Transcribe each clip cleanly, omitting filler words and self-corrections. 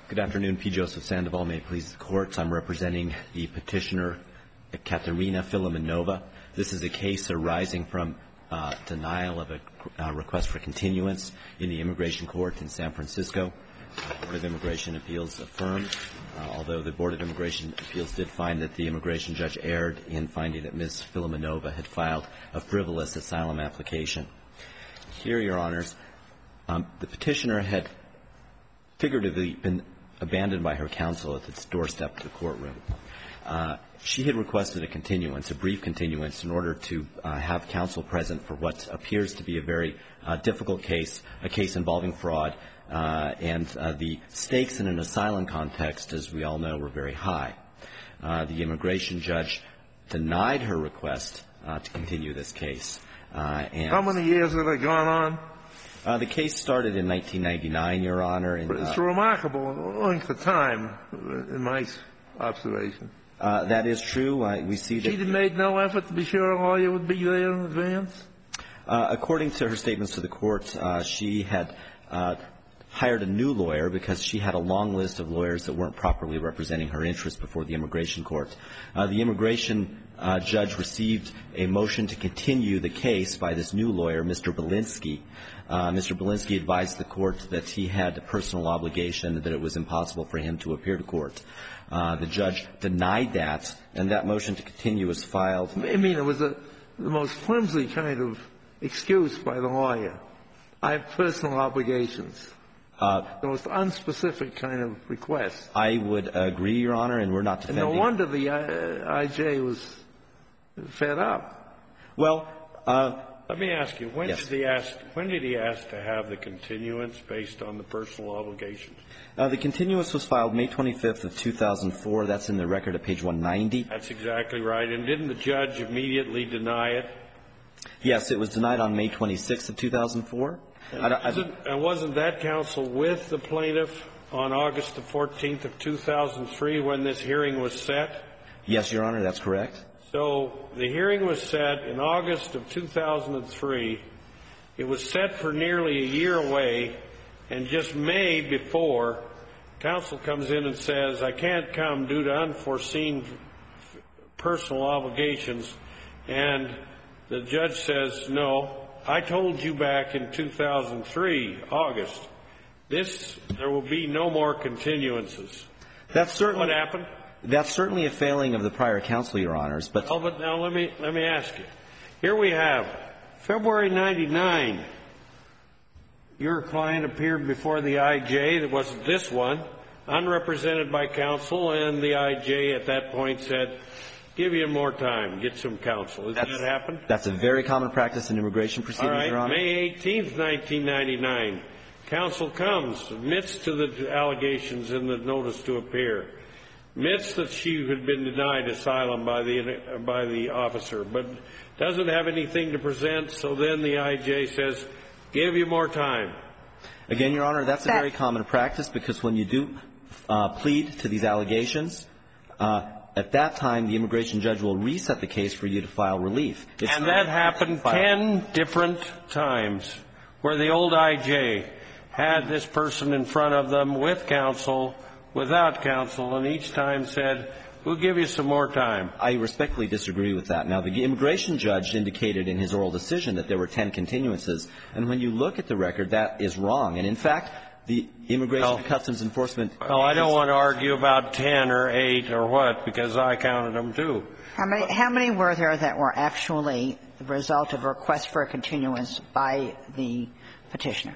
Good afternoon. P. Joseph Sandoval. May it please the Court. I'm representing the petitioner, Katerina Filimonova. This is a case arising from denial of a request for continuance in the Immigration Court in San Francisco. The Board of Immigration Appeals affirmed, although the Board of Immigration Appeals did find that the immigration judge erred in finding that Ms. Filimonova had filed a frivolous asylum application. Here, Your Honors, the petitioner had figuratively been abandoned by her counsel at the doorstep of the courtroom. She had requested a continuance, a brief continuance, in order to have counsel present for what appears to be a very difficult case, a case involving fraud, and the stakes in an asylum context, as we all know, were very high. The immigration judge denied her request to continue this case. How many years had it gone on? The case started in 1999, Your Honor. It's a remarkable length of time, in my observation. That is true. We see that she made no effort to be sure a lawyer would be there in advance? According to her statements to the Court, she had hired a new lawyer because she had a long list of lawyers that weren't properly representing her interests before the immigration court. The immigration judge received a motion to continue the case by this new lawyer, Mr. Belinsky. Mr. Belinsky advised the Court that he had a personal obligation, that it was impossible for him to appear to court. The judge denied that, and that motion to continue was filed. I mean, it was the most flimsy kind of excuse by the lawyer. I have personal obligations. The most unspecific kind of request. I would agree, Your Honor, and we're not defending. And no wonder the I.J. was fed up. Well, let me ask you, when yes. did he ask to have the continuance based on the personal obligations? The continuance was filed May 25th of 2004. That's in the record at page 190. That's exactly right. And didn't the judge immediately deny it? Yes, it was denied on May 26th of 2004. And wasn't that counsel with the plaintiff on August the 14th of 2003 when this hearing was set? Yes, Your Honor, that's correct. So the hearing was set in August of 2003. It was set for nearly a year away, and just May before, counsel comes in and says, I can't come due to unforeseen personal obligations. And the judge says, no, I told you back in 2003, August, there will be no more continuances. That's certainly what happened. That's certainly a failing of the prior counsel, Your Honors. But now let me ask you. Here we have February 99. Your client appeared before the I.J. That wasn't this one, unrepresented by counsel, and the I.J. at that point said, give you more time, get some counsel. Did that happen? That's a very common practice in immigration proceedings, Your Honor. May 18th, 1999, counsel comes, admits to the allegations in the notice to appear, admits that she had been denied asylum by the officer, but doesn't have anything to present, so then the I.J. says, give you more time. Again, Your Honor, that's a very common practice, because when you do plead to these allegations, at that time, the immigration judge will reset the case for you to file relief. And that happened 10 different times, where the old I.J. had this person in front of them with counsel, without counsel, and each time said, we'll give you some more time. I respectfully disagree with that. Now, the immigration judge indicated in his oral decision that there were 10 continuances, and when you look at the record, that is wrong. And in fact, the Immigration and Customs Enforcement. Well, I don't want to argue about 10 or 8 or what, because I counted them too. How many were there that were actually the result of a request for a continuance by the petitioner?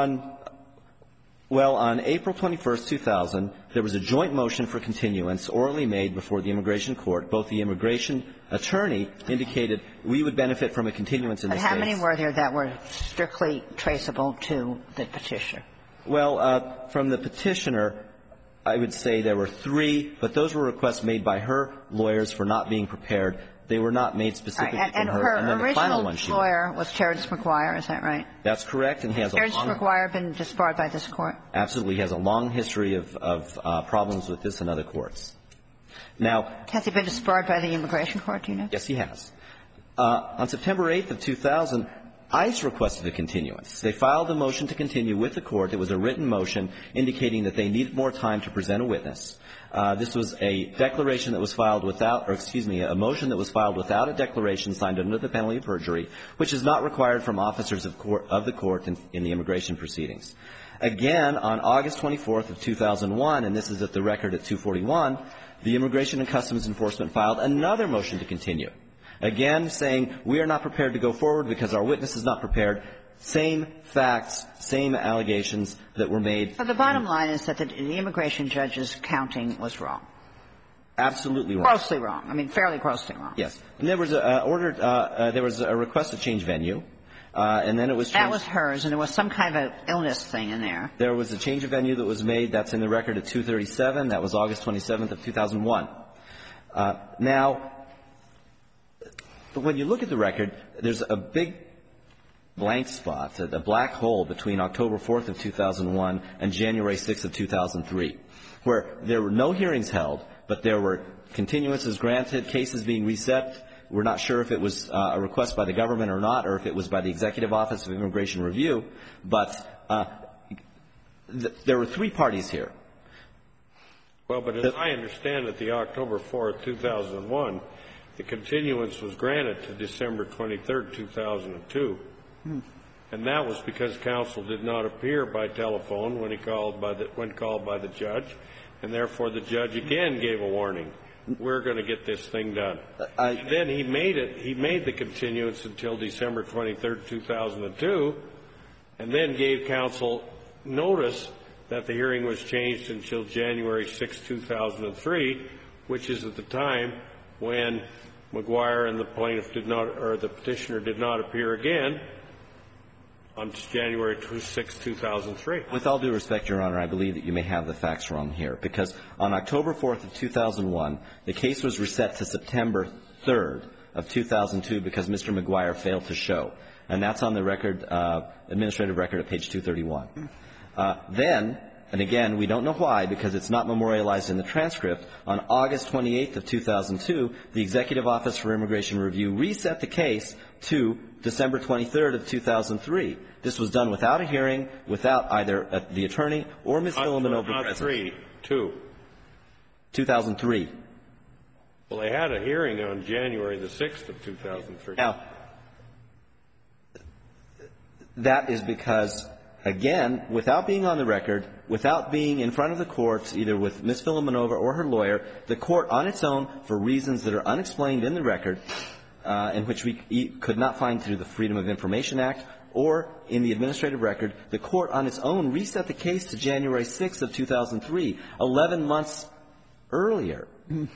On April 21st, 2000, there was a joint motion for continuance orally made before the immigration court. Both the immigration attorney indicated we would benefit from a continuance in this case. But how many were there that were strictly traceable to the petitioner? Well, from the petitioner, I would say there were 3, but those were requests made by her lawyers for not being prepared. They were not made specifically from her. And her original lawyer was Terrence McGuire, is that right? That's correct. And he has Terrence McGuire been disbarred by this court? Absolutely. He has a long history of problems with this and other courts. Now, has he been disbarred by the immigration court, do you know? Yes, he has. On September 8th of 2000, ICE requested a continuance. They filed a motion to continue with the court. It was a written motion indicating that they needed more time to present a witness. This was a declaration that was filed without, or excuse me, a motion that was filed without a declaration signed under the penalty of perjury, which is not required from officers of the court in the immigration proceedings. Again, on August 24th of 2001, and this is at the record at 241, the Immigration and Customs Enforcement filed another motion to continue. Again, saying we are not prepared to go forward because our witness is not prepared. Same facts, same allegations that were made. So the bottom line is that the immigration judge's counting was wrong. Absolutely wrong. Grossly wrong. I mean, fairly grossly wrong. Yes. And there was a request to change venue. And then it was changed. That was hers, and there was some kind of illness thing in there. There was a change of venue that was made. That's in the record at 237. That was August 27th of 2001. Now, when you look at the record, there's a big blank spot, a black hole between October 4th of 2001 and January 6th of 2003, where there were no hearings held, but there were continuances granted, cases being reset. We're not sure if it was a request by the government or not, or if it was by the Executive Office of Immigration Review. But there were three parties here. Well, but as I understand it, the October 4th, 2001, the continuance was granted to December 23rd, 2002. And that was because counsel did not appear by telephone when called by the judge, and therefore the judge again gave a warning. We're going to get this thing done. And then he made the continuance until December 23rd, 2002, and then gave counsel notice that the hearing was changed until January 6, 2003, which is at the time when McGuire and the plaintiff did not, or the petitioner did not appear again on January 6, 2003. With all due respect, Your Honor, I believe that you may have the facts wrong here, because on October 4th of 2001, the case was reset to September 3rd of 2002 because Mr. McGuire failed to show. And that's on the record, administrative record at page 231. Then, and again, we don't know why, because it's not memorialized in the transcript, on August 28th of 2002, the Executive Office for Immigration Review reset the case to December 23rd of 2003. This was done without a hearing, without either the attorney or Ms. Filimonova present. Not 2. 2003. Well, they had a hearing on January the 6th of 2003. Now, that is because, again, without being on the record, without being in front of the courts, either with Ms. Filimonova or her lawyer, the court on its own, for reasons that are unexplained in the record, in which we could not find through the Freedom of Information Act or in the administrative record, the court on its own reset the case to January 6th of 2003, 11 months earlier.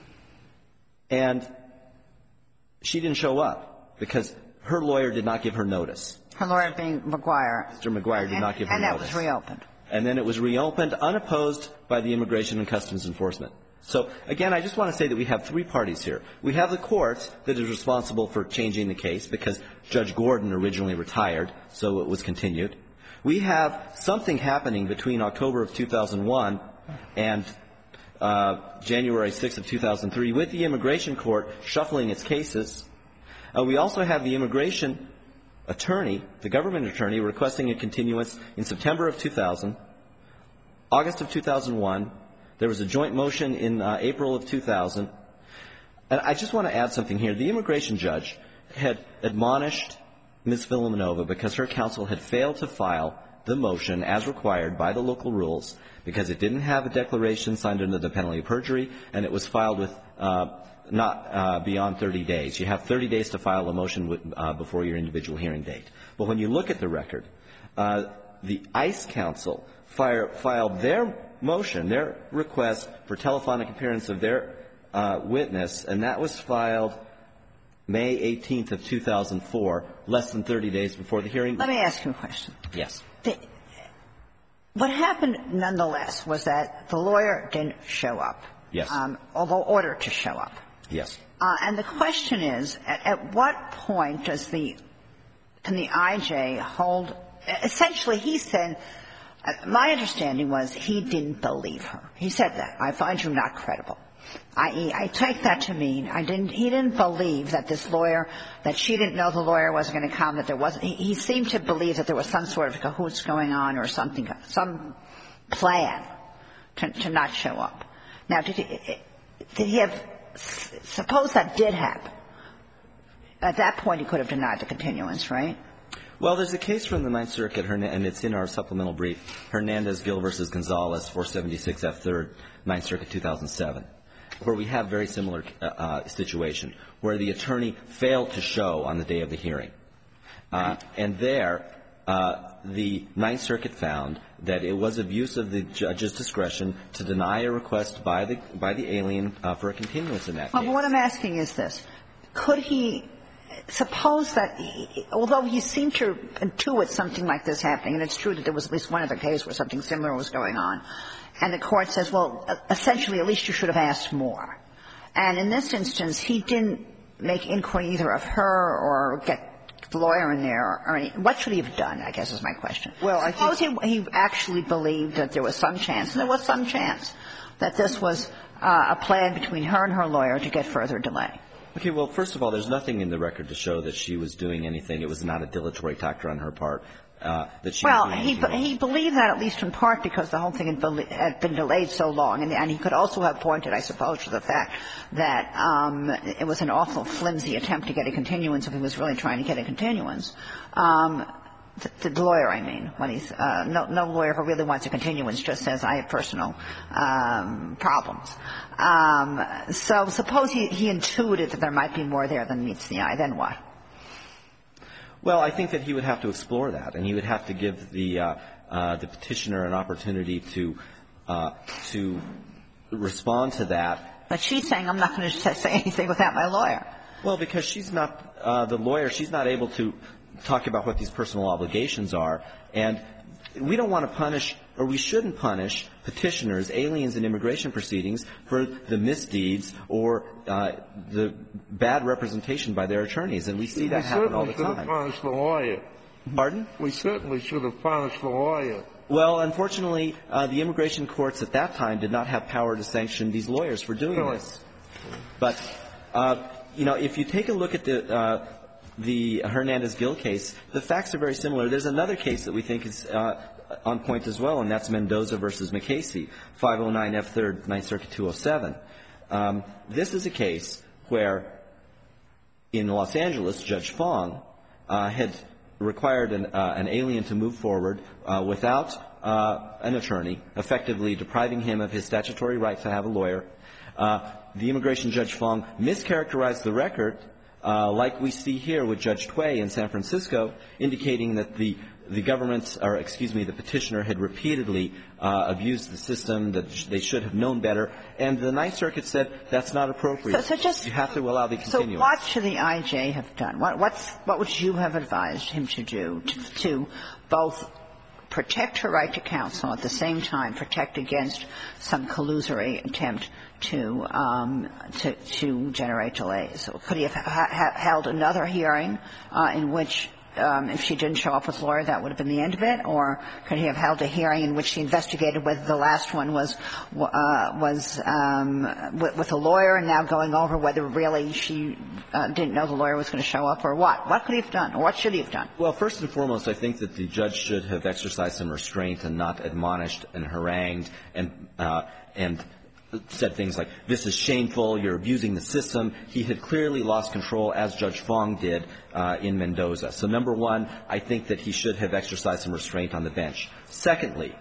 And she didn't show up because her lawyer did not give her notice. Her lawyer being McGuire. Mr. McGuire did not give her notice. And that was reopened. And then it was reopened unopposed by the Immigration and Customs Enforcement. So, again, I just want to say that we have three parties here. We have the court that is responsible for changing the case because Judge Gordon originally retired, so it was continued. We have something happening between October of 2001 and January 6th of 2003 with the Immigration Court shuffling its cases. We also have the immigration attorney, the government attorney, requesting a continuance in September of 2000, August of 2001. There was a joint motion in April of 2000. And I just want to add something here. The immigration judge had admonished Ms. Filimonova because her counsel had failed to file the motion as required by the local rules because it didn't have a declaration signed under the penalty of perjury, and it was filed with not beyond 30 days. You have 30 days to file a motion before your individual hearing date. But when you look at the record, the ICE counsel filed their motion, their request for telephonic appearance of their witness, and that was filed May 18th of 2004, less than 30 days before the hearing. Let me ask you a question. Yes. What happened, nonetheless, was that the lawyer didn't show up. Yes. Although ordered to show up. Yes. And the question is, at what point can the IJ hold – essentially, he said, My understanding was he didn't believe her. He said that. I find you not credible. I take that to mean he didn't believe that this lawyer, that she didn't know the lawyer wasn't going to come, that there wasn't, he seemed to believe that there was some sort of cahoots going on or something, some plan to not show up. Now, did he have, suppose that did happen. At that point, he could have denied the continuance, right? Well, there's a case from the Ninth Circuit, and it's in our supplemental brief, Hernandez-Gill v. Gonzalez, 476 F. 3rd, Ninth Circuit, 2007, where we have very similar situation, where the attorney failed to show on the day of the hearing. And there, the Ninth Circuit found that it was abuse of the judge's discretion to deny a request by the alien for a continuance in that case. Well, what I'm asking is this. Could he suppose that, although he seemed to intuit something like this happening, and it's true that there was at least one other case where something similar was going on, and the court says, well, essentially, at least you should have asked more. And in this instance, he didn't make inquiry either of her or get the lawyer in there or any. What should he have done, I guess, is my question. Well, I think suppose he actually believed that there was some chance, and there was some chance, that this was a plan between her and her lawyer to get further delay. Okay, well, first of all, there's nothing in the record to show that she was doing anything. It was not a dilatory tactic on her part that she was doing anything wrong. He believed that at least in part because the whole thing had been delayed so long. And he could also have pointed, I suppose, to the fact that it was an awful flimsy attempt to get a continuance if he was really trying to get a continuance. The lawyer, I mean, when he's no lawyer who really wants a continuance just says, I have personal problems. So suppose he intuited that there might be more there than meets the eye. Then what? Well, I think that he would have to explore that, and he would have to give the petitioner an opportunity to respond to that. But she's saying, I'm not going to say anything without my lawyer. Well, because she's not the lawyer. She's not able to talk about what these personal obligations are. And we don't want to punish, or we shouldn't punish, petitioners, aliens in immigration proceedings for the misdeeds or the bad representation by their attorneys. And we see that happen all the time. We certainly should have punished the lawyer. Pardon? We certainly should have punished the lawyer. Well, unfortunately, the immigration courts at that time did not have power to sanction these lawyers for doing this. But, you know, if you take a look at the Hernandez-Gill case, the facts are very similar. There's another case that we think is on point as well, and that's Mendoza v. McCasey, 509 F. 3rd, 9th Circuit, 207. This is a case where, in Los Angeles, Judge Fong had required an alien to move forward without an attorney, effectively depriving him of his statutory right to have a lawyer. The immigration judge Fong mischaracterized the record, like we see here with Judge Tway in San Francisco, indicating that the government, or excuse me, the petitioner had repeatedly abused the system, that they should have known better. And the Ninth Circuit said that's not appropriate. So just, you have to allow the continuance. So what should the I.J. have done? What would you have advised him to do to both protect her right to counsel, at the same time protect against some collusory attempt to generate delays? So could he have held another hearing in which, if she didn't show up with a lawyer, that would have been the end of it? Or could he have held a hearing in which he investigated whether the last one was with a lawyer, and now going over whether really she didn't know the lawyer was going to show up, or what? What could he have done, or what should he have done? Well, first and foremost, I think that the judge should have exercised some restraint and not admonished and harangued and said things like, this is shameful, you're abusing the system. He had clearly lost control, as Judge Fong did in Mendoza. So, number one, I think that he should have exercised some restraint on the bench. Secondly,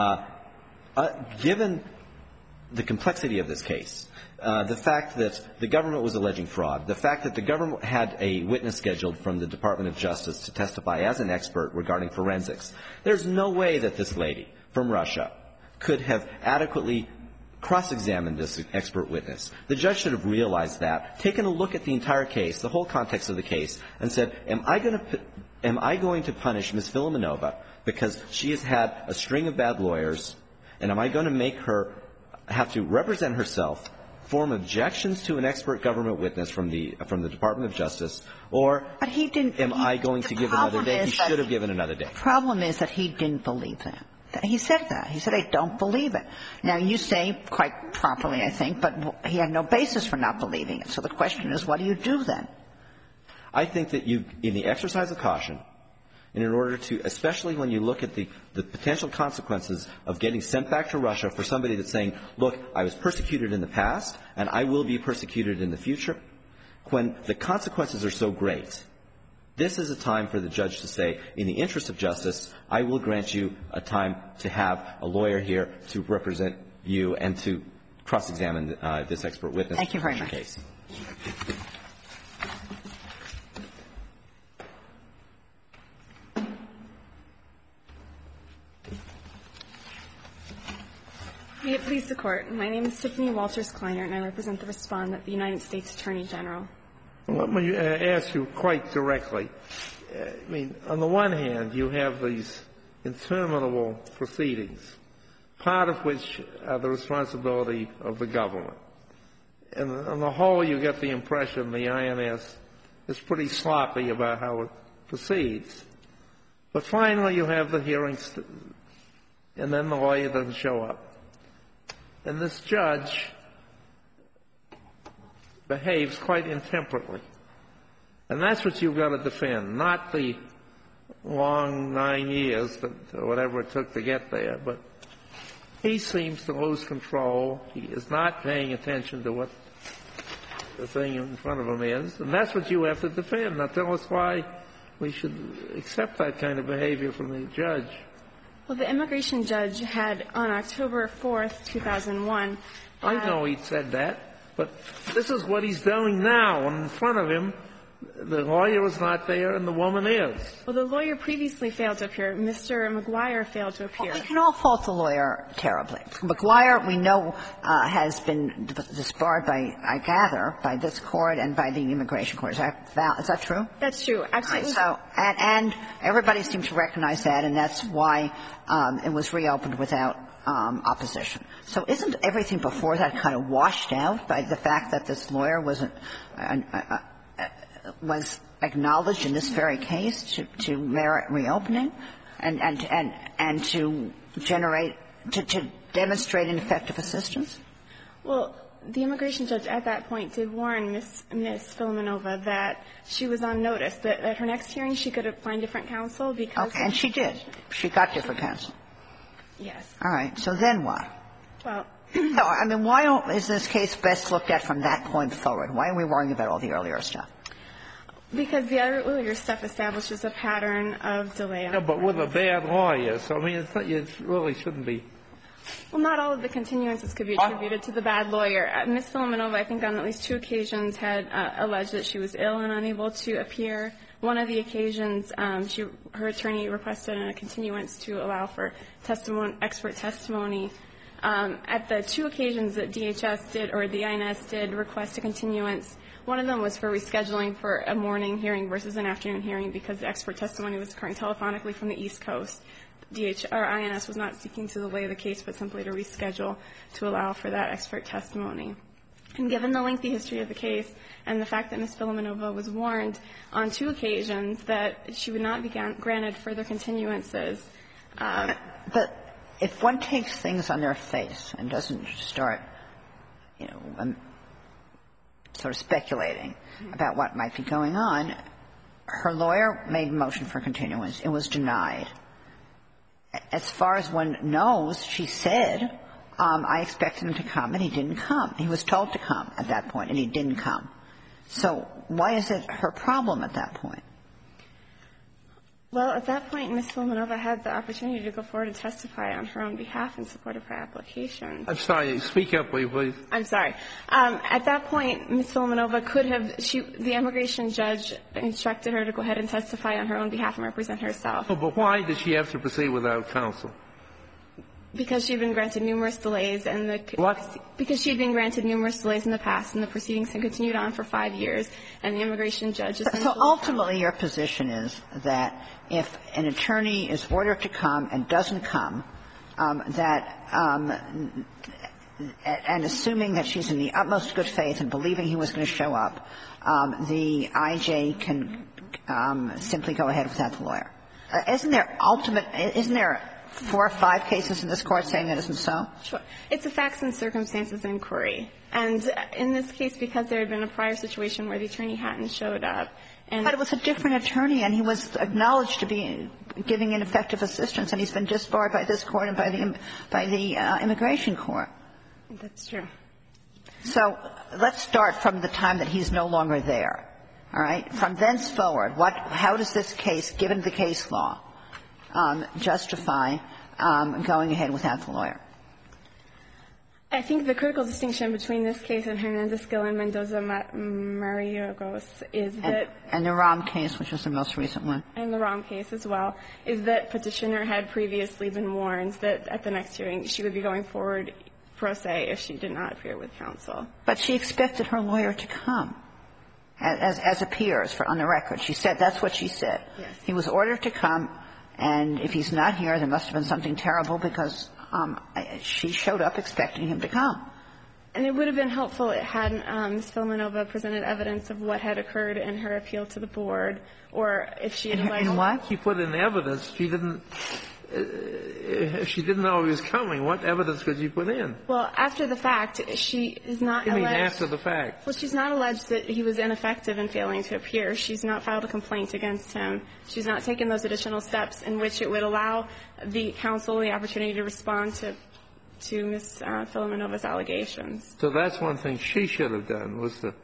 given the complexity of this case, the fact that the government was alleging fraud, the fact that the government had a witness scheduled from the Department of Justice to testify as an expert regarding forensics, there's no way that this lady from Russia could have adequately cross-examined this expert witness. The judge should have realized that, taken a look at the entire case, the whole context of the case, and said, am I going to punish Ms. Filimonova because she has had a string of bad lawyers, and am I going to make her have to represent herself, form objections to an expert government witness from the Department of Justice, or but he didn't, am I going to give another day? He should have given another day. The problem is that he didn't believe that. He said that. He said, I don't believe it. Now, you say, quite properly, I think, but he had no basis for not believing it. So the question is, what do you do then? I think that you, in the exercise of caution, and in order to, especially when you look at the potential consequences of getting sent back to Russia for somebody that's saying, look, I was persecuted in the past and I will be persecuted in the future, when the consequences are so great, this is a time for the judge to say, in the interest of justice, I will grant you a time to have a lawyer here to represent you and to cross-examine this expert witness. Thank you very much. Case. May it please the Court. My name is Tiffany Walters-Kleiner, and I represent the Respondent, the United States Attorney General. Let me ask you quite directly. I mean, on the one hand, you have these interminable proceedings, part of which are the responsibility of the government. And on the whole, you get the impression the INS is pretty sloppy about how it proceeds. But finally, you have the hearings, and then the lawyer doesn't show up. And this judge behaves quite intemperately. And that's what you've got to defend, not the long 9 years, or whatever it took to get there. But he seems to lose control. He is not paying attention to what the thing in front of him is. And that's what you have to defend. Now, tell us why we should accept that kind of behavior from the judge. Well, the immigration judge had, on October 4th, 2001... I know he said that, but this is what he's doing now. In front of him, the lawyer is not there and the woman is. Well, the lawyer previously failed to appear. Mr. McGuire failed to appear. Well, we can all fault the lawyer terribly. McGuire, we know, has been disbarred by, I gather, by this Court and by the Immigration Court. Is that true? That's true. Absolutely. So, and everybody seems to recognize that, and that's why it was reopened without opposition. So isn't everything before that kind of washed out by the fact that this lawyer was acknowledged in this very case to merit reopening and to generate to demonstrate ineffective assistance? Well, the immigration judge at that point did warn Ms. Filimonova that she was on notice, that at her next hearing she could find different counsel because... Okay, and she did. She got different counsel. Yes. All right. So then what? Well... No, I mean, why is this case best looked at from that point forward? Why are we worrying about all the earlier stuff? Because the earlier stuff establishes a pattern of delay. Yeah, but with a bad lawyer. So, I mean, it really shouldn't be. Well, not all of the continuances could be attributed to the bad lawyer. Ms. Filimonova, I think on at least 2 occasions, had alleged that she was ill and unable to appear. One of the occasions, her attorney requested a continuance to allow for expert testimony. At the 2 occasions that DHS did, or the INS did, request a continuance, one of them was for rescheduling for a morning hearing versus an afternoon hearing because the expert testimony was occurring telephonically from the East Coast. INS was not seeking to delay the case, but simply to reschedule to allow for that expert testimony. And given the lengthy history of the case and the fact that Ms. Filimonova was warned on 2 occasions that she would not be granted further continuances. But if one takes things on their face and doesn't start, sort of speculating about what might be going on, her lawyer made a motion for continuance. It was denied. As far as one knows, she said, I expected him to come, and he didn't come. He was told to come at that point, and he didn't come. So why is it her problem at that point? Well, at that point, Ms. Filimonova had the opportunity to go forward and testify on her own behalf in support of her application. I'm sorry. Speak up, please. I'm sorry. At that point, Ms. Filimonova could have the immigration judge instructed her to go ahead and testify on her own behalf and represent herself. Oh, but why did she have to proceed without counsel? Because she had been granted numerous delays and because she had been granted numerous delays in the past and the proceedings had continued on for 5 years and the immigration judge essentially... So ultimately your position is that if an attorney is ordered to come and doesn't come, and assuming that she's in the utmost good faith and believing he was going to show up, the IJ can simply go ahead without the lawyer. Isn't there 4 or 5 cases in this Court saying that isn't so? Sure. It's a facts and circumstances inquiry. And in this case, because there had been a prior situation where the attorney hadn't showed up and But it was a different attorney, and he was acknowledged to be giving ineffective assistance, and he's been disbarred by this Court and by the Immigration Court. That's true. So let's start from the time that he's no longer there, all right? From thenceforward, how does this case, given the case law, justify going ahead without the lawyer? I think the critical distinction between this case and Hernandez-Gil and Mendoza-Mariogos is that And the Rahm case, which was the most recent one. and the Rahm case as well, is that Petitioner had previously been warned that at the next hearing she would be going forward pro se if she did not appear with counsel. But she expected her lawyer to come, as appears on the record. She said that's what she said. Yes. He was ordered to come, and if he's not here, there must have been something terrible because she showed up expecting him to come. And it would have been helpful had Ms. Filamenova presented evidence of what had occurred in her appeal to the board, or if she had alleged. In what? She put in evidence. She didn't know he was coming. What evidence could she put in? Well, after the fact, she is not You alleged. mean after the fact? Well, she's not alleged that he was ineffective in failing to appear. She's not filed a complaint against him. She's not taken those additional steps in which it would allow the counsel the opportunity to respond to Ms. Filamenova's allegations. So that's one thing she should have done, was to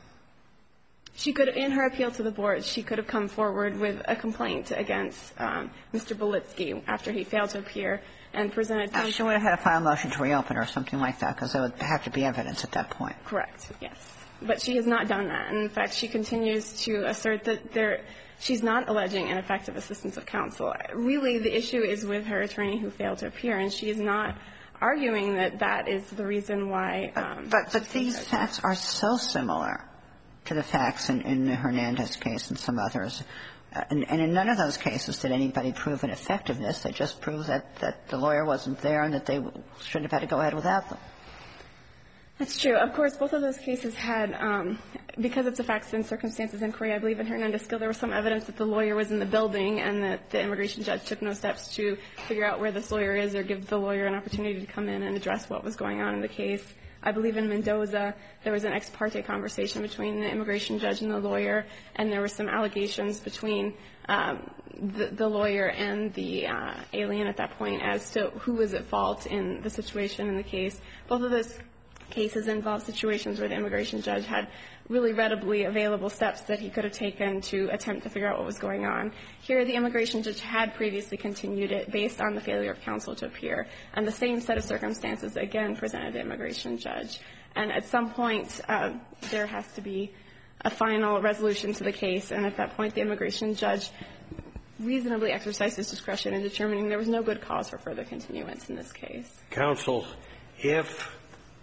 She could, in her appeal to the board, she could have come forward with a complaint against Mr. Belitsky after he failed to appear and presented counsel. She would have had to file a motion to reopen or something like that, because there would have to be evidence at that point. Correct, yes. But she has not done that. And in fact, she continues to assert that she's not alleging ineffective assistance of counsel. Really, the issue is with her attorney who failed to appear, and she is not arguing that that is the reason why. But these facts are so similar to the facts in the Hernandez case and some others. And in none of those cases did anybody prove an effectiveness. They just proved that the lawyer wasn't there and that they shouldn't have had to go ahead without them. That's true. Of course, both of those cases had, because it's a facts and circumstances inquiry, I believe in Hernandez-Gil there was some evidence that the lawyer was in the building and that the immigration judge took no steps to figure out where this lawyer is or give the lawyer an opportunity to come in and address what was going on in the case. I believe in Mendoza there was an ex parte conversation between the immigration judge and the lawyer, and there were some allegations between the lawyer and the alien at that point as to who was at fault in the situation in the case. Both of those cases involve situations where the immigration judge had really readily available steps that he could have taken to attempt to figure out what was going on. Here, the immigration judge had previously continued it based on the failure of counsel to appear, and the same set of circumstances again presented the immigration judge. And at some point, there has to be a final resolution to the case, and at that point, the immigration judge reasonably exercised his discretion in determining there was no good cause for further continuance in this case. Counsel, if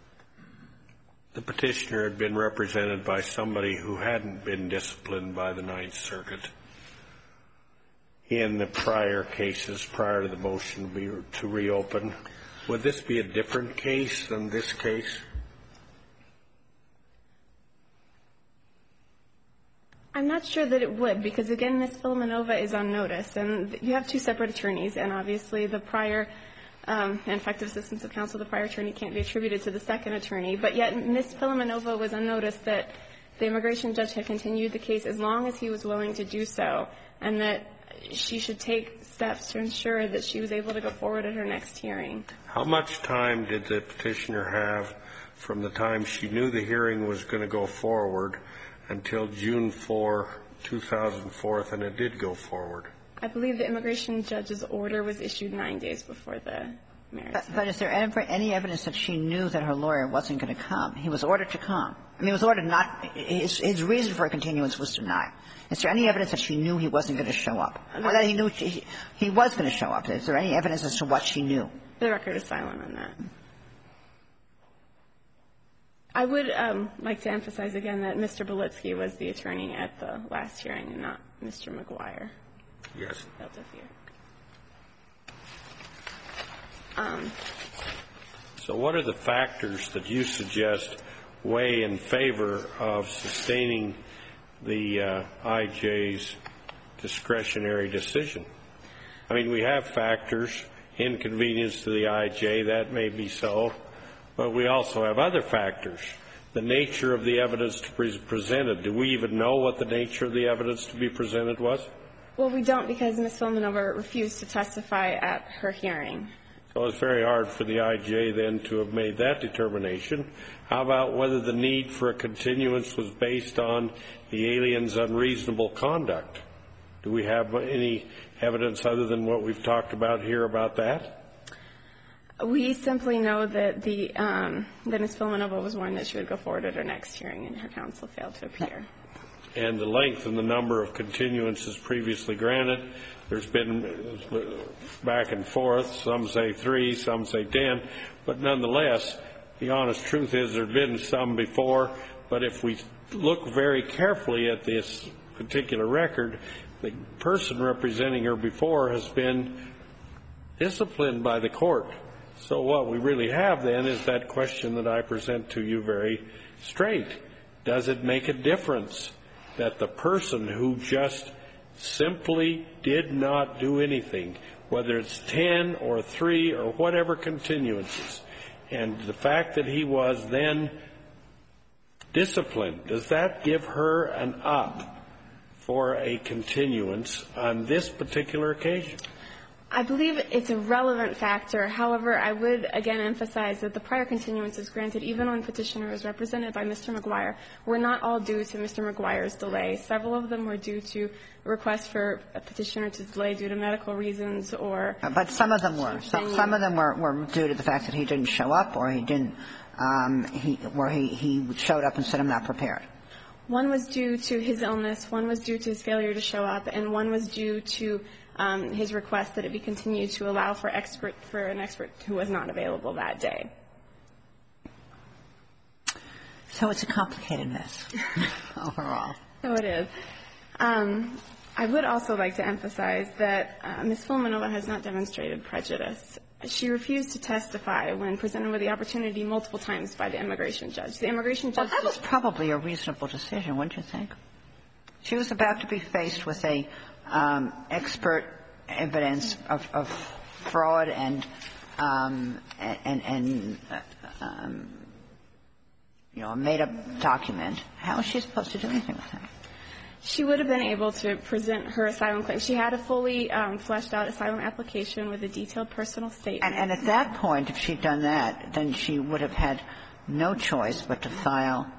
the petitioner had been represented by somebody who hadn't been disciplined by the Ninth Circuit in the prior cases, prior to the motion to reopen, would this be a different case than this case? I'm not sure that it would, because, again, Ms. Filamenova is on notice, and you have two separate attorneys, and obviously the prior ineffective assistance of counsel, the prior attorney can't be attributed to the second attorney. But yet Ms. Filamenova was on notice that the immigration judge had continued the case as long as he was willing to do so, and that she should take steps to ensure that she was able to go forward at her next hearing. How much time did the petitioner have from the time she knew the hearing was going to go forward until June 4, 2004, and it did go forward? I believe the immigration judge's order was issued 9 days before the merits. But is there any evidence that she knew that her lawyer wasn't going to come? He was ordered to come. I mean, he was ordered not – his reason for a continuance was denied. Is there any evidence that she knew he wasn't going to show up? Or that he knew he was going to show up? Is there any evidence as to what she knew? The record is silent on that. I would like to emphasize again that Mr. Belitsky was the attorney at the last hearing and not Mr. McGuire. Yes. So what are the factors that you suggest weigh in favor of sustaining the IJ's discretionary decision? I mean, we have factors. inconvenience to the IJ. That may be so. But we also have other factors. The nature of the evidence to be presented. Do we even know what the nature of the evidence to be presented was? Well, we don't, because Ms. Filamenova refused to testify at her hearing. So it's very hard for the IJ then to have made that determination. How about whether the need for a continuance was based on the alien's unreasonable conduct? Do we have any evidence other than what we've talked about here about that? We simply know that that Ms. Filamenova was warned that she would go forward at her next hearing, and her counsel failed to appear. And the length and the number of continuances previously granted, there's been back and forth. Some say 3, some say 10. But nonetheless, the honest truth is there have been some before. But if we look very carefully at this particular record, the person representing her before has been disciplined by the court. So what we really have then is that question that I present to you very straight. Does it make a difference that the person who just simply did not do anything, whether it's 10 or 3 or whatever continuances, and the fact that he was then disciplined, does that give her an up for a continuance on this particular occasion? I believe it's a relevant factor. However, I would again emphasize that the prior continuances granted, even when Petitioner was represented by Mr. McGuire, were not all due to Mr. McGuire's delay. Several of them were due to requests for a Petitioner to delay due to medical reasons or... But some of them were. Some of them were due to the fact that he didn't show up, or he didn't he showed up and said, I'm not prepared. One was due to his illness, one was due to his failure to show up, and one was due to his request that it be continued to allow for an expert who was not available that day. So it's a complicated mess overall. So it is. I would also like to emphasize that Ms. Filamenova has not demonstrated prejudice. She refused to testify when presented with the opportunity multiple times by the immigration judge. The immigration judge... Well, that was probably a reasonable decision, wouldn't you think? She was about to be faced with a expert evidence of fraud and you know, a made-up document. How is she supposed to do anything with that? She would have been able to present her asylum claim. She had a fully fleshed-out asylum application with a detailed personal statement. And at that point, if she'd done that, then she would have had no choice but to file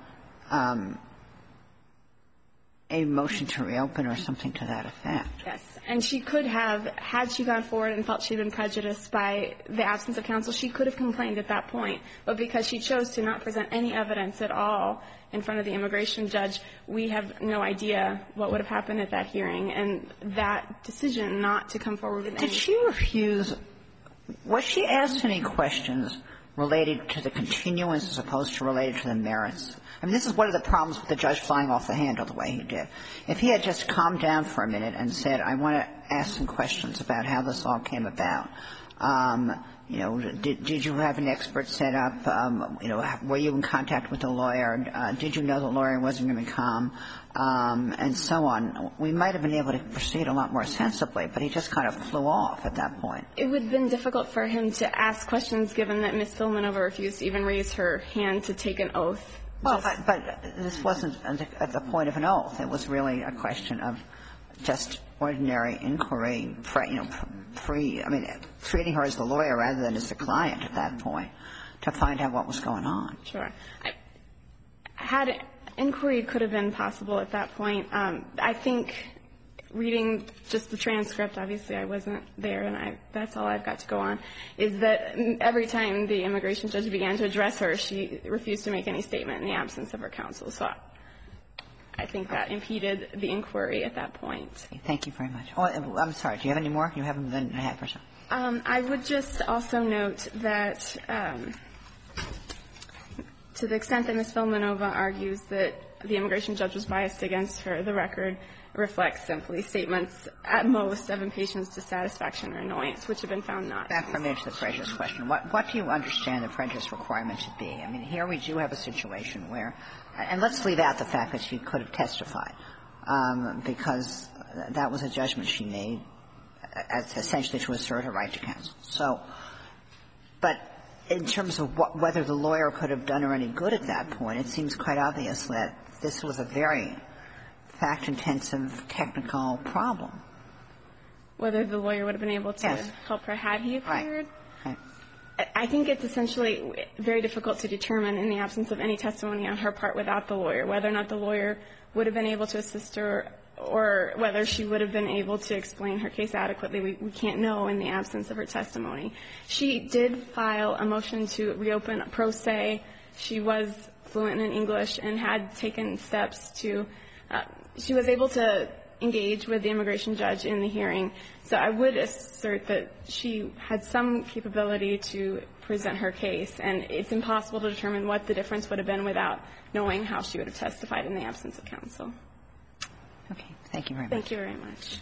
a motion to reopen or something to that effect. Yes. And she could have, had she gone forward and felt she'd been prejudiced by the absence of counsel, she could have complained at that point. But because she chose to not present any evidence at all in front of the immigration judge, we have no idea what would have happened at that hearing. And that decision not to come forward with any... Did she refuse? Was she asked any questions related to the continuance as opposed to related to the merits? I mean, this is one of the problems with the judge flying off the handle the way he did. If he had just calmed down for a minute and said, I want to ask some questions about how this all came about, you know, did you have an expert set up? You know, were you in contact with a lawyer? Did you know the lawyer wasn't going to come? And so on. We might have been able to proceed a lot more sensibly, but he just kind of flew off at that point. It would have been difficult for him to ask questions given that Ms. Filamenova refused to even raise her hand to take an oath. Well, but this wasn't at the point of an oath. It was really a question of just ordinary inquiry, you know, treating her as the lawyer rather than as the client at that point to find out what was going on. Sure. Inquiry could have been possible at that point. I think reading just the transcript, obviously I wasn't there and that's all I've got to go on, is that every time the immigration judge began to address her, she refused to make any statement in the absence of her counsel. So I think that impeded the inquiry at that point. Thank you very much. Oh, I'm sorry. Do you have any more? You have a minute and a half or so. I would just also note that to the extent that Ms. Filamenova argues that the immigration judge was biased against her, the record reflects simply statements at most of impatience, dissatisfaction, or annoyance, which have been found not. Back for a minute to the prejudice question. What do you understand the prejudice requirement to be? I mean, here we do have a situation where, and let's leave out the fact that she could have testified, because that was a judgment she made as essentially to assert her right to counsel. So, but in terms of whether the lawyer could have done her any good at that point, it seems quite obvious that this was a very fact-intensive technical problem. Whether the lawyer would have been able to help her had he appeared? Right. I think it's essentially very difficult to determine in the absence of any testimony on her part without the lawyer, whether or not the lawyer would have been able to assist her or whether she would have been able to explain her case adequately. We can't know in the absence of her testimony. She did file a motion to reopen pro se. She was fluent in English and had taken steps to she was able to engage with the immigration judge in the hearing. So I would assert that she had some capability to present her case, and it's impossible to determine what the difference would have been without knowing how she would have testified in the absence of counsel. Okay. Thank you very much. Thank you very much.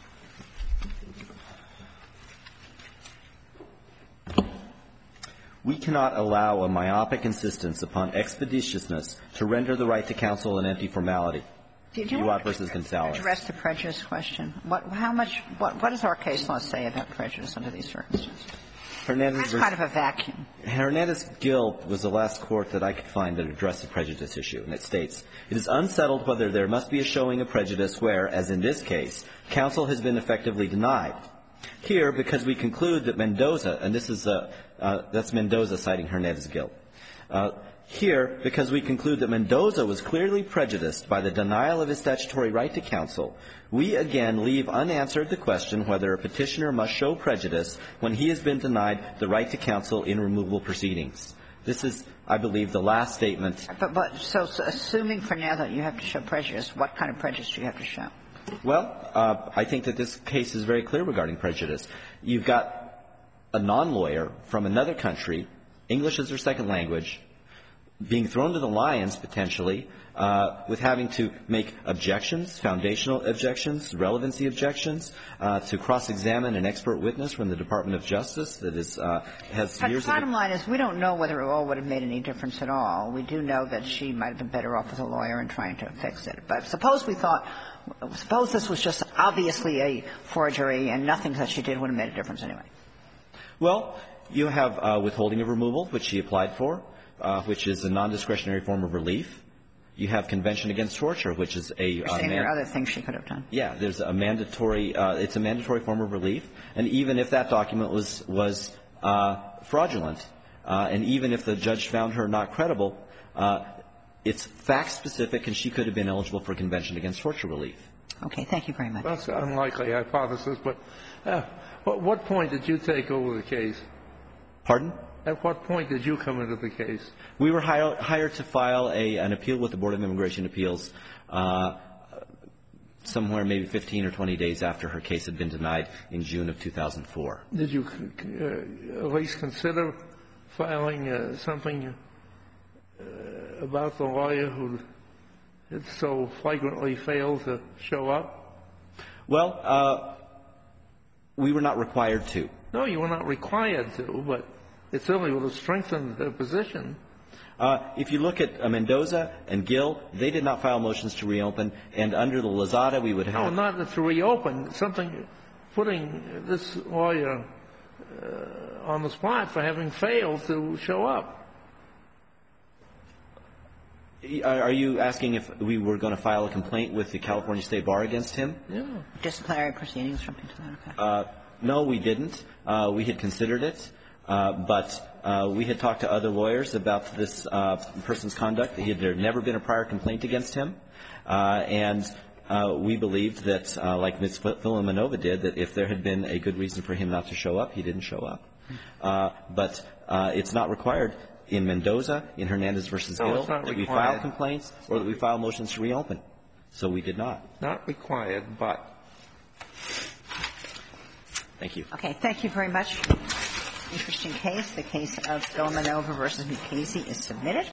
We cannot allow a myopic insistence upon expeditiousness to render the right to counsel an empty formality. U.S. versus Gonzalez. Address the prejudice question. What does our case law say about prejudice under these circumstances? That's kind of a vacuum. Hernandez-Gil was the last court that I could find that addressed the prejudice issue, and it states, it is unsettled whether there must be a showing of prejudice where, as in this case, counsel has been effectively denied. Here, because we conclude that Mendoza, and this is that's Mendoza citing Hernandez-Gil. Here, because we conclude that Mendoza was clearly prejudiced by the denial of his statutory right to counsel, we again leave unanswered the question whether a petitioner must show prejudice when he has been denied the right to counsel in removable proceedings. This is, I believe, the last statement. But so assuming for now that you have to show prejudice, what kind of prejudice do you have to show? Well, I think that this case is very clear regarding prejudice. You've got a non-lawyer from another country, English as their second language, being thrown to the lions, potentially, with having to make objections, foundational objections, relevancy objections, to cross-examine an expert witness from the Department of Justice that is, has years of... The bottom line is we don't know whether it all would have made any difference at all. We do know that she might have been better off with a lawyer in trying to fix it. But suppose we thought, suppose this was just obviously a forgery and nothing that she did would have made a difference anyway. Well, you have withholding of removal, which she applied for, which is a non-discretionary form of relief. You have Convention Against Torture, which is a... You're saying there are other things she could have done. Yeah. There's a mandatory it's a mandatory form of relief. And even if that document was fraudulent, and even if the judge found her not credible, it's fact-specific and she could have been eligible for Convention Against Torture relief. Okay. Thank you very much. That's an unlikely hypothesis, but at what point did you take over the case? Pardon? At what point did you come into the case? We were hired to file an appeal with the Board of Immigration Appeals somewhere maybe 15 or 20 days after her case had been denied in June of 2004. Did you at least consider filing something about the lawyer who had so flagrantly failed to show up? Well, we were not required to. No, you were not required to, but it certainly would have strengthened their position. If you look at Mendoza and Gill, they did not file motions to reopen, and under the Lozada, we would have... No, not to reopen. Something putting this lawyer on the spot for having failed to show up. Are you asking if we were going to file a complaint with the California State Bar against him? Yeah. Disciplinary proceedings, something to that effect. No, we didn't. We had considered it. But we had talked to other lawyers about this person's conduct. There had never been a prior complaint against him. And we believed that, like Ms. Filomenova did, that if there had been a good reason for him not to show up, he didn't show up. But it's not required in Mendoza, in Hernandez v. Gill, that we file complaints or that we file motions to reopen. So we did not. Not required, but. Thank you. Okay. Thank you very much. Interesting case. The case of Filomenova v. Mukasey is submitted.